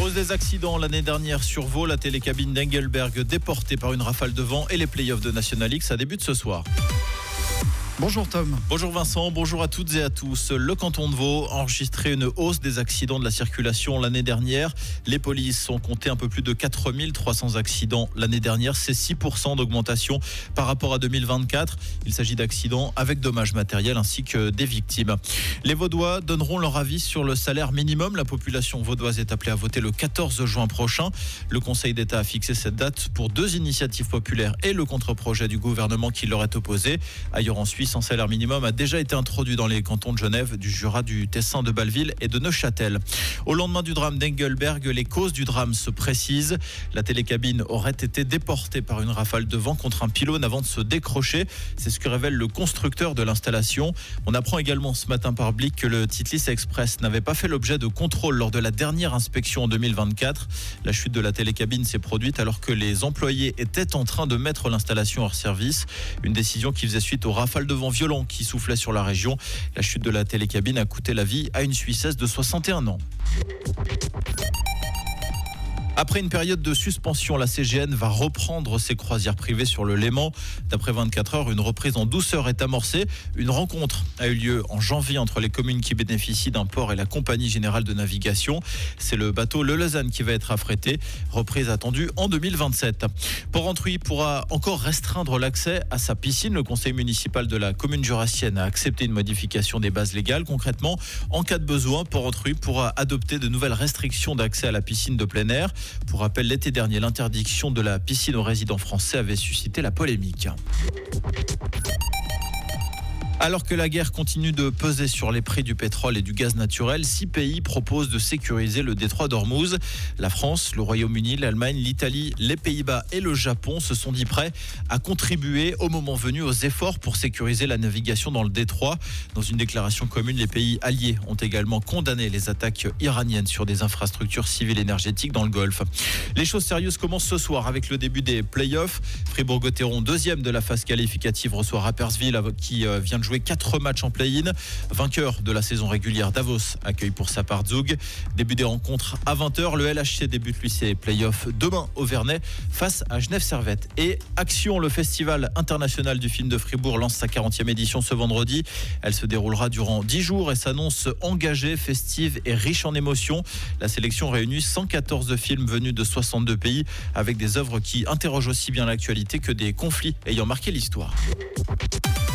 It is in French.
Hausse des accidents l'année dernière sur Vaud, la télécabine d'Engelberg déportée par une rafale de vent et les playoffs de National X, ça débute ce soir. Bonjour Tom. Bonjour Vincent, bonjour à toutes et à tous. Le canton de Vaud a enregistré une hausse des accidents de la circulation l'année dernière. Les polices ont compté un peu plus de 4300 accidents l'année dernière. C'est 6% d'augmentation par rapport à 2024. Il s'agit d'accidents avec dommages matériels ainsi que des victimes. Les Vaudois donneront leur avis sur le salaire minimum. La population vaudoise est appelée à voter le 14 juin prochain. Le Conseil d'État a fixé cette date pour 2 initiatives populaires et le contre-projet du gouvernement qui leur est opposé. Ailleurs en Suisse, un salaire minimum a déjà été introduit dans les cantons de Genève, du Jura, du Tessin, de Bâle-Ville et de Neuchâtel. Au lendemain du drame d'Engelberg, les causes du drame se précisent. La télécabine aurait été déportée par une rafale de vent contre un pylône avant de se décrocher. C'est ce que révèle le constructeur de l'installation. On apprend également ce matin par Blick que le Titlis Express n'avait pas fait l'objet de contrôle lors de la dernière inspection en 2024. La chute de la télécabine s'est produite alors que les employés étaient en train de mettre l'installation hors service. Une décision qui faisait suite aux rafales de vent violent qui soufflait sur la région. La chute de la télécabine a coûté la vie à une Suissesse de 61 ans. Après une période de suspension, la CGN va reprendre ses croisières privées sur le Léman. D'après 24 heures, une reprise en douceur est amorcée. Une rencontre a eu lieu en janvier entre les communes qui bénéficient d'un port et la Compagnie Générale de Navigation. C'est le bateau Le Lausanne qui va être affrété. Reprise attendue en 2027. Port-Rentruy pourra encore restreindre l'accès à sa piscine. Le conseil municipal de la commune jurassienne a accepté une modification des bases légales. Concrètement, en cas de besoin, Port-Rentruy pourra adopter de nouvelles restrictions d'accès à la piscine de plein air. Pour rappel, l'été dernier, l'interdiction de la piscine aux résidents français avait suscité la polémique. Alors que la guerre continue de peser sur les prix du pétrole et du gaz naturel, 6 pays proposent de sécuriser le détroit d'Ormuz. La France, le Royaume-Uni, l'Allemagne, l'Italie, les Pays-Bas et le Japon se sont dit prêts à contribuer au moment venu aux efforts pour sécuriser la navigation dans le détroit. Dans une déclaration commune, les pays alliés ont également condamné les attaques iraniennes sur des infrastructures civiles énergétiques dans le Golfe. Les choses sérieuses commencent ce soir avec le début des playoffs. Fribourg-Gotteron, deuxième de la phase qualificative, reçoit Rapperswil qui vient de jouer 4 matchs en play-in. Vainqueur de la saison régulière, Davos accueille pour sa part Zug. Début des rencontres à 20h. Le LHC débute lui ses play-offs demain au Vernet face à Genève Servette. Et Action, le festival international du film de Fribourg, lance sa 40e édition ce vendredi. Elle se déroulera durant 10 jours et s'annonce engagée, festive et riche en émotions. La sélection réunit 114 films venus de 62 pays avec des œuvres qui interrogent aussi bien l'actualité que des conflits ayant marqué l'histoire.